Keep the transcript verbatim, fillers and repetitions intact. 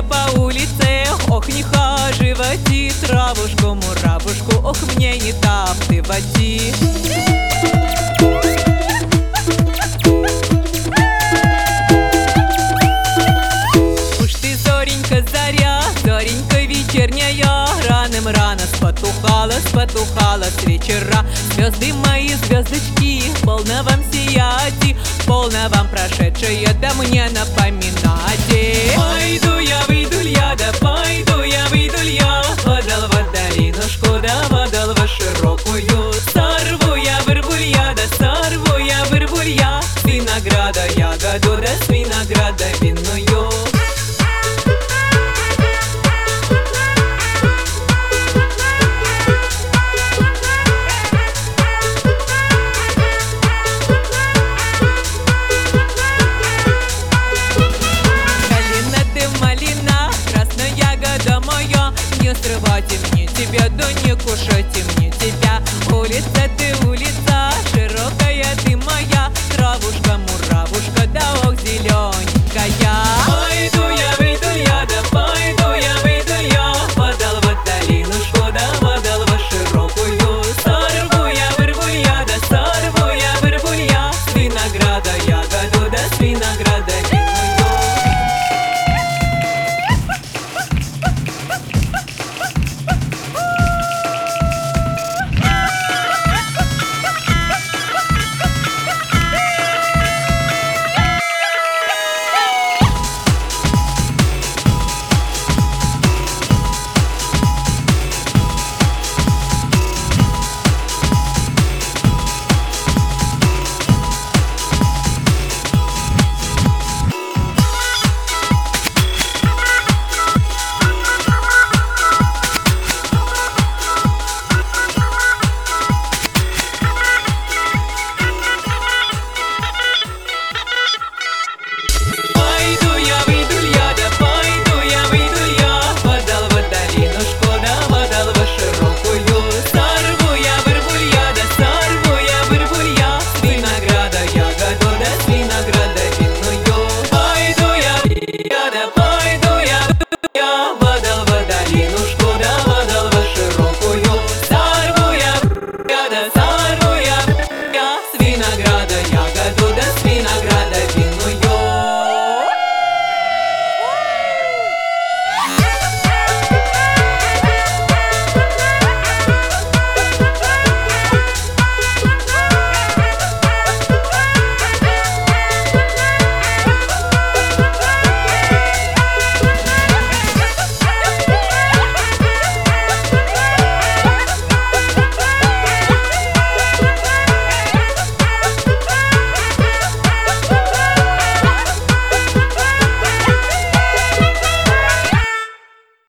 по улице, ох, нехай животи, травушку, муравушку, ох, мне не таптывати. Уж ты, зоренька, заря, зоренька вечерняя, раным рано спотухала, спотухала с вечера. Звезды мои, звездочки, полно вам сияти, полно вам прошедшее, да мне напоминайте. Пойду я, выйду я, да пойду я, выйду я, подал в долинушку, да подал в широкую. Сорву я вырвулья, да сорву я вырвулья, с винограда ягоду, да с винограда винную. Не срывайте мне тебя, да не кушайте мне тебя. Улица ты, улица, широкая ты моя, травушка, муравушка, да ох, зелененькая. Пойду я, выйду я, да пойду я, выйду я, подал в долинушку, да подал в широкую. Сорву я вырвулья, да сорву я вырвулья, с винограда ягоду, да с винограда винную.